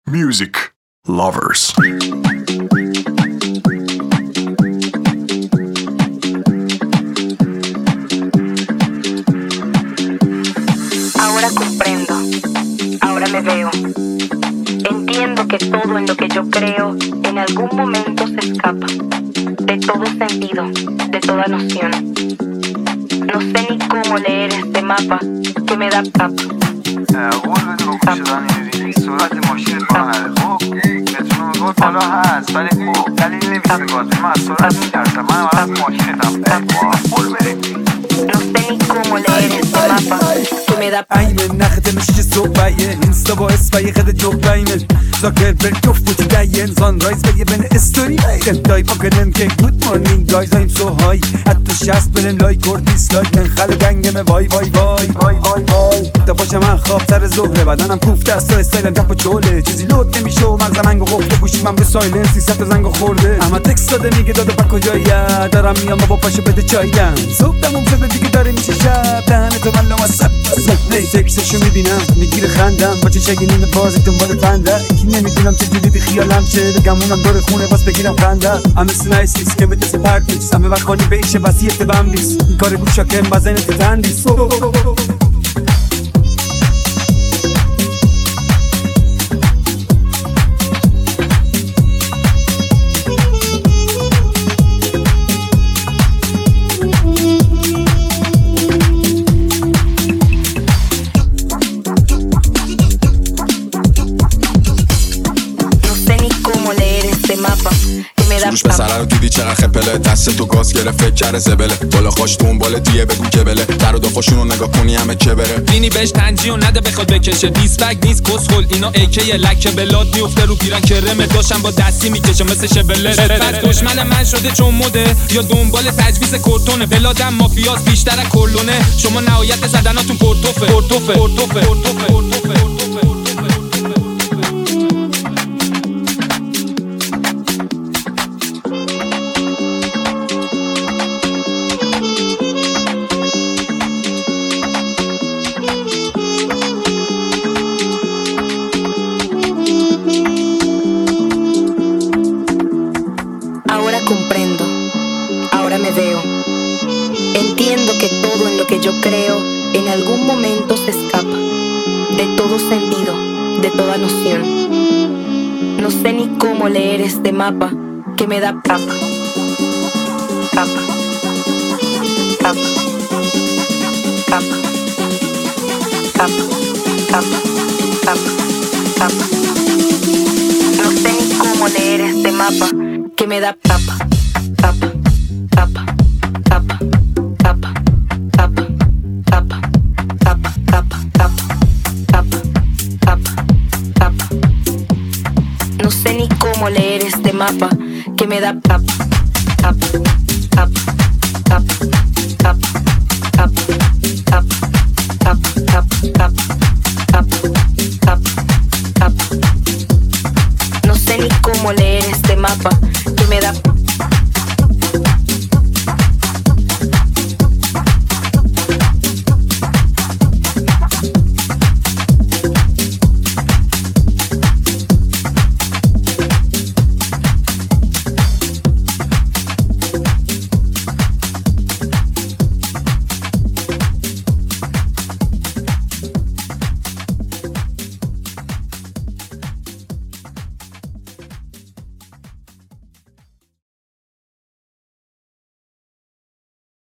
Music lovers. Ahora comprendo, ahora me veo. Entiendo que todo en lo que yo creo en algún momento se escapa de todo sentido, de toda noción. No sé ni cómo leer este mapa que me da capa. قول بده با کوچه‌دان می‌بینی سرعت ماشین پا نداره. خب مترونوم گفت بالا هست ولی خب دلیل نمیشه گاز من از سرعت میترسم. من از ماشینتم قول بریم. No sé ni cómo leer este mapa que me da Aynen نخده مشی صبحیه اینستا با اسفای خده جوبایمن زاکر بر جفت دیگه سانرایز بگه بین استوری بایرن دای پاکنن که گود مارنینگ گایز I'm so high حتی 60 بلن لایک اور دیسلایک من خل گنگم وای وای وای وای وای وای تا باشم من خواب سر ظهره بدنم کوفته است و استایلم کپ و چوله چیزی لود نمیشه و مغزم انگو قفله گوشیم من به سایلنس 300 زنگو خورده اما تکست داده میگه داده پا کجایه دارم میام با پاشو بده چایدم صبح تموم شده دیگه داره میشه شب دهنه تو من لامصب سکسشو میبینم میگیره خندم با چه شگینین بازی دنبال فنده یکی نمیدونم چجوری بی خیالم چه بگمونم دور خونه باز بگیرم خنده همه سنایسیس که بده سپرکیس همه وقت خانی بیشه وسیعت بمبیس این کار گوشاکم بزنه تو تندیس روش پسره رو دیدی چقدر خپله دست تو گاز گره فکر کرده زبله بالا خوش دنبال دیگه بگو که بله در و دافاشون رو نگاه کنی همه که بره بینی بهش تنجی و نده بخواد بکشه دیسبگ نیست کسخل اینا ایکه لکه بلاد میفته رو پیرن کرمه داشتم با دستی میکشه مثل شبله پس دشمن من شده چون مده یا دنبال تجویز کورتونه بلادم مافیاس بیشتر از کلونه شما نهایت زدناتون پورتوفه پورتوفه پورتوفه پورتوفه Ahora comprendo, ahora me veo. Entiendo que todo en lo que yo creo en algún momento se escapa de todo sentido, de toda noción. No sé ni cómo leer este mapa que me da capa. Capa. Capa. Capa. Capa. Capa. Capa. Capa. No sé ni cómo leer este mapa que me da capa, capa, capa, capa, capa, capa, capa, capa, capa, capa, capa, capa, capa. No sé ni cómo leer este mapa que me da capa, capa, capa, capa, capa, capa, capa, capa, capa, capa, capa, capa, capa. No sé ni cómo leer este mapa